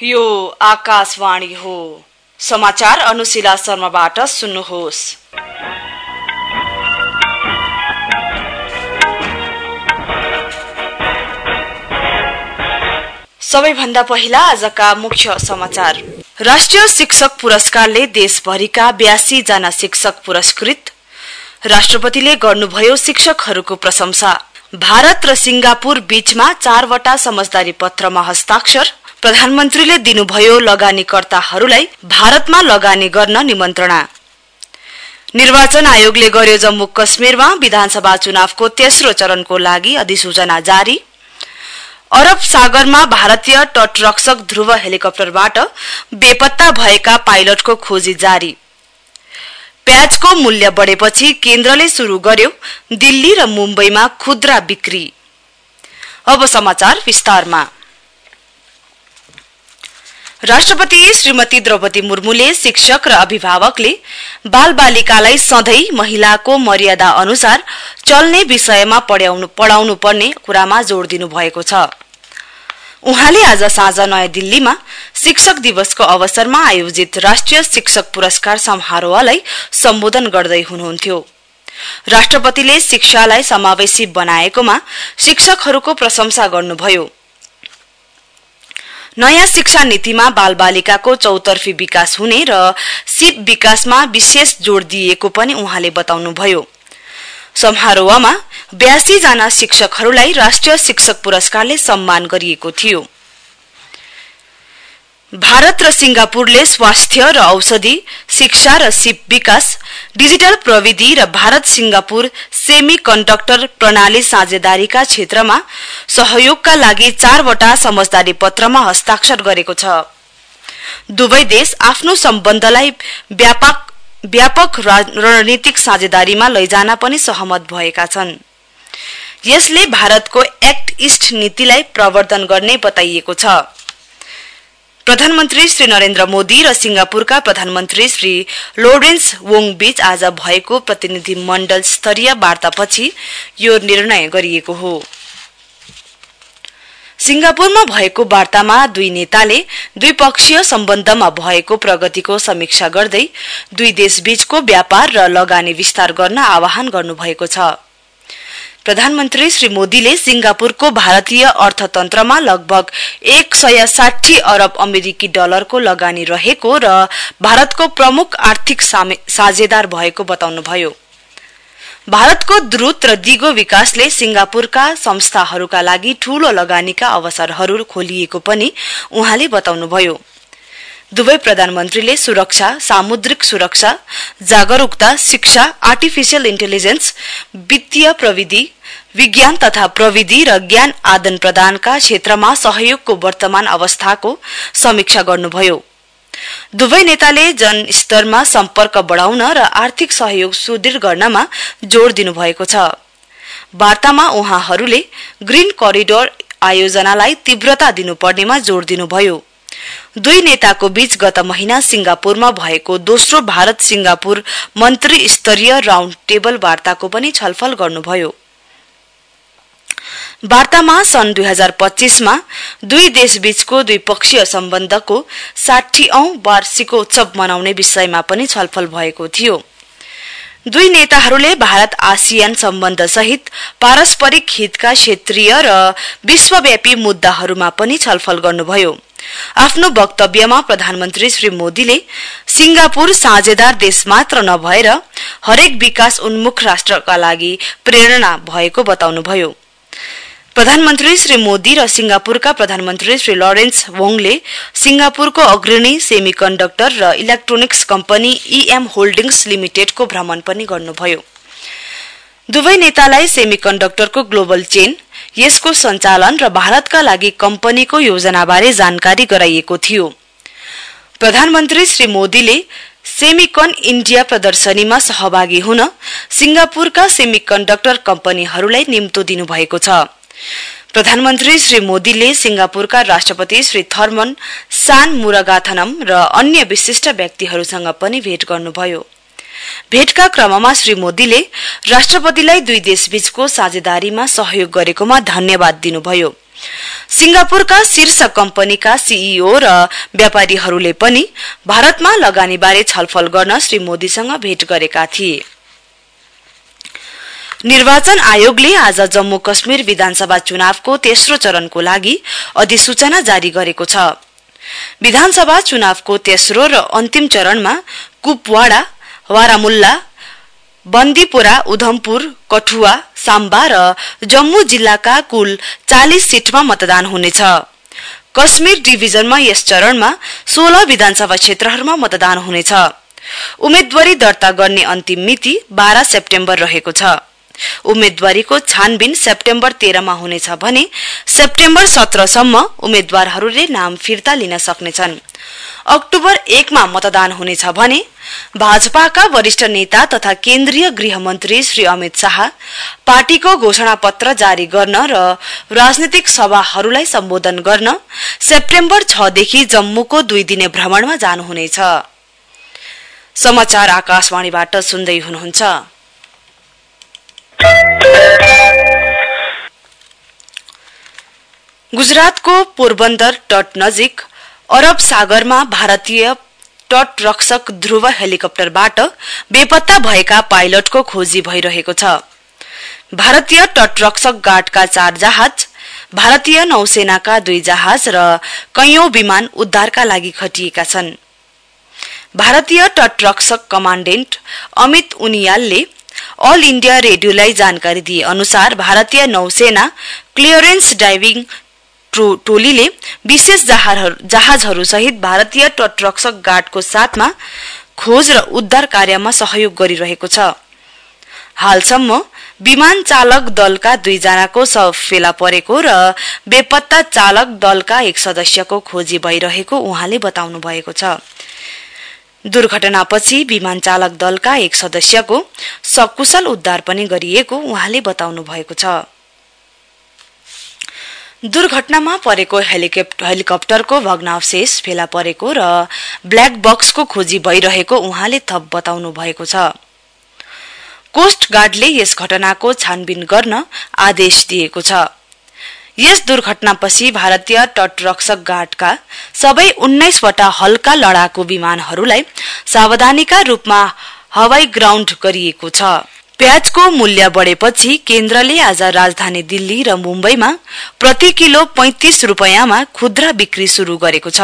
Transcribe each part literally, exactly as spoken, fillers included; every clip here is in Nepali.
यो आकाशवाणी हो। समाचार अनुशिला शर्माबाट सुन्नुहोस्। सबैभन्दा पहिला आजका मुख्य समाचार। राष्ट्रिय शिक्षक पुरस्कारले देशभरिका बयासी जना शिक्षक पुरस्कृत। राष्ट्रपतिले गर्नुभयो शिक्षकहरूको प्रशंसा। भारत र सिंगापुर बीचमा चारवटा समझदारी पत्रमा हस्ताक्षर। प्रधानमन्त्रीले दिनुभयो लगानीकर्ताहरूलाई भारतमा लगानी गर्न निमन्त्रणा। निर्वाचन आयोगले गर्यो जम्मू कश्मीरमा विधानसभा चुनावको तेस्रो चरणको लागि अधिसूचना जारी। अरब सागरमा भारतीय तटरक्षक ध्रुव हेलिकप्टरबाट बेपत्ता भएका पाइलटको खोजी जारी। प्याजको मूल्य बढेपछि केन्द्रले सुरु गर्यो दिल्ली र मुम्बईमा खुद्रा बिक्री। अब समाचार विस्तारमा। राष्ट्रपति श्रीमती द्रौपदी मुर्मुले शिक्षक र अभिभावकले बालबालिकालाई सधैं महिलाको मर्यादा अनुसार चल्ने विषयमा पढाउनु पढाउनु पर्ने कुरामा जोड़ दिनु भएको छ। उहाँले आज साँझ नयाँ दिल्लीमा शिक्षक दिवसको अवसरमा आयोजित राष्ट्रिय शिक्षक पुरस्कार समारोहलाई सम्बोधन गर्दै हुनुहुन्थ्यो। राष्ट्रपतिले शिक्षालाई समावेशी बनाएकोमा शिक्षकहरूको प्रशंसा गर्नुभयो। नयाँ शिक्षा नीतिमा बालबालिकाको चौतर्फी विकास हुने र सिप विकासमा विशेष जोड़ दिएको पनि उहाँले बताउनुभयो। समारोहमा बयासी जना शिक्षकहरूलाई राष्ट्रिय शिक्षक पुरस्कारले सम्मान गरिएको थियो। भारत र सिंगापुरले स्वास्थ्य र औषधि, शिक्षा र सिप विकास, डिजिटल प्रविधि र भारत सिंगापुर सेमी कन्डक्टर प्रणाली साझेदारीका क्षेत्रमा सहयोगका लागि चारवटा समझदारी पत्रमा हस्ताक्षर गरेको छ। दुवै देश आफ्नो सम्बन्धलाई व्यापक व्यापक रणनीतिक साझेदारीमा लैजान पनि सहमत भएका छन्। यसले भारतको एक्ट ईस्ट नीतिलाई प्रवर्धन गर्ने बताइएको छ। प्रधानमन्त्री श्री नरेन्द्र मोदी र सिंगापुरका प्रधानमन्त्री श्री लोरेन्स वोङ बीच आज भएको प्रतिनिधि मण्डल स्तरीय वार्तापछि यो निर्णय गरिएको हो। सिंगापुरमा भएको वार्तामा दुई नेताले द्विपक्षीय सम्बन्धमा भएको प्रगतिको समीक्षा गर्दै दुई देशबीचको व्यापार र लगानी विस्तार गर्न आह्वान गर्नुभएको छ। प्रधानमन्त्री श्री मोदीले सिंगापुरको भारतीय अर्थतन्त्रमा लगभग एक सय साठी अरब अमेरिकी डलरको लगानी रहेको र भारतको प्रमुख आर्थिक साझेदार भएको बताउनुभयो। भारतको द्रुत र दिगो विकासले सिंगापुरका संस्थाहरूका लागि ठूलो लगानीका अवसरहरू खोलिएको पनि उहाँले बताउनुभयो। दुवै प्रधानमन्त्रीले सुरक्षा, सामुद्रिक सुरक्षा, जागरूकता, शिक्षा, आर्टिफिशियल इन्टेलिजेन्स, वित्तीय प्रविधि, विज्ञान तथा प्रविधि र ज्ञान आदान प्रदानका क्षेत्रमा सहयोगको वर्तमान अवस्थाको समीक्षा गर्नुभयो। दुवै नेताले जनस्तरमा सम्पर्क बढाउन र आर्थिक सहयोग सुदृढ गर्नमा जोड़ दिनुभएको छ। वार्तामा उहाँहरूले ग्रीन करिडोर आयोजनालाई तीव्रता दिनुपर्नेमा जोड़ दिनुभयो। दुई नेताको बीच गत महिना सिंगापुरमा भएको दोस्रो भारत सिंगापुर मन्त्री स्तरीय राउण्ड टेबल वार्ताको पनि छलफल गर्नुभयो। वार्तामा सन् दुई हजार पच्चीस मा दुई देशबीचको द्विपक्षीय सम्बन्धको साठी औं वार्षिकोत्सव मनाउने विषयमा पनि छलफल भएको थियो। दुई नेताहरूले भारत आसियान सम्बन्ध सहित पारस्परिक हितका क्षेत्रीय र विश्वव्यापी मुद्दाहरूमा पनि छलफल गर्नुभयो। आफ्नो वक्तव्यमा प्रधानमन्त्री श्री मोदीले सिंगापुर साझेदार देश मात्र नभएर हरेक विकास उन्मुख राष्ट्रका लागि प्रेरणा भएको बताउनुभयो। प्रधानमन्त्री श्री मोदी र सिंगापुरका प्रधानमन्त्री श्री लोरेन्स वोङले सिंगापुरको अग्रणी सेमिकन्डक्टर र इलेक्ट्रोनिक्स कम्पनी ईएम होल्डिंग्स लिमिटेडको भ्रमण पनि गर्नुभयो। दुवै नेतालाई सेमिकन्डक्टरको ग्लोबल चेन, यसको सञ्चालन र भारतका लागि कम्पनीको योजनाबारे जानकारी गराइएको थियो। प्रधानमन्त्री श्री मोदीले सेमिकन इन्डिया प्रदर्शनीमा सहभागी हुन सिंगापुरका सेमिकन्डक्टर कम्पनीहरूलाई निम्तो दिनुभएको छ। प्रधानमन्त्री श्री मोदीले सिंगापुरका राष्ट्रपति श्री थर्मन सानमुरागाथनम र अन्य विशिष्ट व्यक्तिहरूसँग पनि भेट गर्नुभयो। भेटका क्रममा श्री मोदीले राष्ट्रपतिलाई दुई देशबीचको साझेदारीमा सहयोग गरेकोमा धन्यवाद दिनुभयो। सिंगापुरका शीर्ष कम्पनीका सीईओ र व्यापारीहरूले पनि भारतमा लगानीबारे छलफल गर्न श्री मोदीसँग भेट गरेका थिए। निर्वाचन आयोगले आज जम्मू कश्मीर विधानसभा चुनावको तेस्रो चरणको लागि अधिसूचना जारी गरेको छ। विधानसभा चुनावको तेस्रो र अन्तिम चरणमा कुपवाडा, बारामुल्ला, बन्दीपोरा, उधमपुर, कठुआ, साम्बा र जम्मू जिल्लाका कुल चालीस सीटमा मतदान हुनेछ। कश्मीर डिभिजनमा यस चरणमा सोह्र विधानसभा क्षेत्रहरूमा मतदान हुनेछ। उम्मेदवारी दर्ता गर्ने अन्तिम मिति बाह्र सेप्टेम्बर रहेको छ। उम्मेदवारीको छानबिन सेप्टेम्बर तेह्र मा हुनेछ भने सेप्टेम्बर सत्र सम्म उम्मेदवारहरूले नाम फिर्ता लिन सक्नेछन्। अक्टोबर एक मा मतदान हुनेछ भने भाजपाका वरिष्ठ नेता तथा केन्द्रीय गृह मन्त्री श्री अमित शाह पार्टीको घोषणा पत्र जारी गर्न र राजनीतिक सभाहरूलाई सम्बोधन गर्न सेप्टेम्बर छ देखि जम्मूको दुई दिने भ्रमणमा जानुहुनेछ। समाचार आकाशवाणीबाट सुन्दै हुनुहुन्छ। गुजरातको पोरबन्दर तट नजिक अरब सागरमा भारतीय तट रक्षक ध्रुव हेलिकप्टरबाट बेपत्ता भएका पाइलटको खोजी भइरहेको छ। भारतीय तट रक्षक गार्डका चार जहाज, भारतीय नौसेनाका दुई जहाज र कैयौं विमान उद्धारका लागि खटिएका छन्। भारतीय तट रक्षक कमाण्डेन्ट अमित उनियालले अल इण्डिया रेडियोलाई जानकारी दिए अनुसार भारतीय नौसेना क्लियरेन्स डाइभिङ टोलीले विशेष जहाजहरू सहित भारतीय तटरक्षक गार्डको साथमा खोज र उद्धार कार्यमा सहयोग गरिरहेको छ। हालसम्म विमान चालक दलका दुई जनाको शव फेला परेको र बेपत्ता चालक दलका एक सदस्यको खोजी भइरहेको उहाँले बताउनु भएको छ। दुर्घटनापछि विमान चालक दलका एक सदस्यको सकुशल उद्धार पनि गरिएको उहाँले बताउनु भएको छ। दुर्घटनामा परेको हेलिकप्टरको भग्नावशेष फेला परेको र ब्ल्याक बक्सको खोजी भइरहेको उहाँले थप बताउनु भएको छ। कोस्ट गार्डले यस घटनाको छानबिन गर्न आदेश दिएको छ। यस दुर्घटनापछि भारतीय तटरक्षक गार्डका सबै उन्नाइस वटा हल्का लडाकु विमानहरूलाई सावधानीका रूपमा हवाई ग्राउण्ड गरिएको छ। प्याजको मूल्य बढेपछि केन्द्रले आज राजधानी दिल्ली र मुम्बईमा प्रति किलो पैंतीस रुपैयाँमा खुद्रा बिक्री शुरू गरेको छ।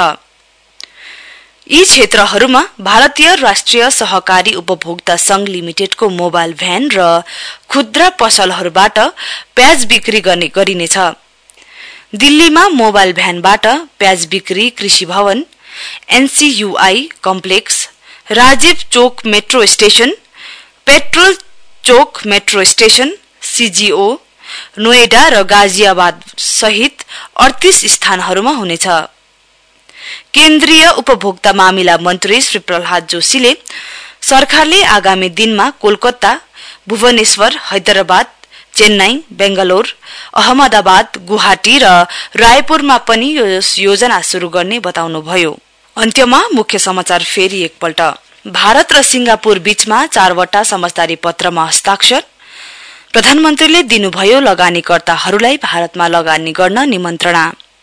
यी क्षेत्रहरूमा भारतीय राष्ट्रिय सहकारी उपभोक्ता संघ लिमिटेडको मोबाइल भ्यान र खुद्रा पसलहरूबाट प्याज बिक्री गर्ने गरिनेछ। दिल्लीमा मोबाइल भ्यानबाट प्याज बिक्री कृषि भवन, NCUI complex, Rajiv Chowk metro station, petrol Chowk metro station, CGO, Noida र गाजियाबाद सहित अडतीस स्थानहरूमा हुनेछ। केन्द्रीय उपभोक्ता मामिला मन्त्री श्री प्रहलाद जोशीले सरकारले आगामी दिनमा कोलकाता, भुवनेश्वर, हैदराबाद, चेन्नई, बेंगलोर, अहमदाबाद, गुवाहाटी र रायपुरमा पनि यस योजना शुरू गर्ने बताउनुभयो। अन्त्यमा मुख्य समाचार फेरि एकपल्ट। भारत र सिंगापुर बीचमा चारवटा समझदारी पत्रमा हस्ताक्षर। प्रधानमन्त्रीले दिनुभयो लगानीकर्ताहरूलाई भारतमा लगानी गर्न निमन्त्रणा।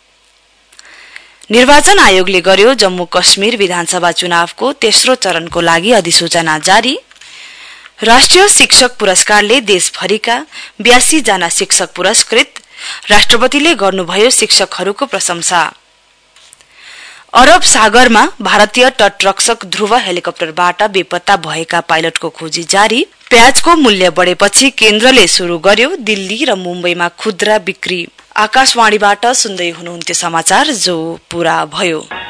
निर्वाचन आयोगले गर्यो जम्मू कश्मीर विधानसभा चुनावको तेस्रो चरणको लागि अधिसूचना जारी। राष्ट्रिय शिक्षक पुरस्कारले देशभरिका बयासी जना शिक्षक पुरस्कृत। राष्ट्रपतिले गर्नुभयो शिक्षकहरूको प्रशंसा। अरब सागरमा भारतीय तटरक्षक ध्रुव हेलिकप्टरबाट बेपत्ता भएका पाइलटको खोजी जारी। प्याजको मूल्य बढेपछि केन्द्रले शुरू गर्यो दिल्ली र मुम्बईमा खुद्रा बिक्री। आकाशवाणीबाट सुन्दै हुनुहुन्थ्यो समाचार जो पूरा भयो।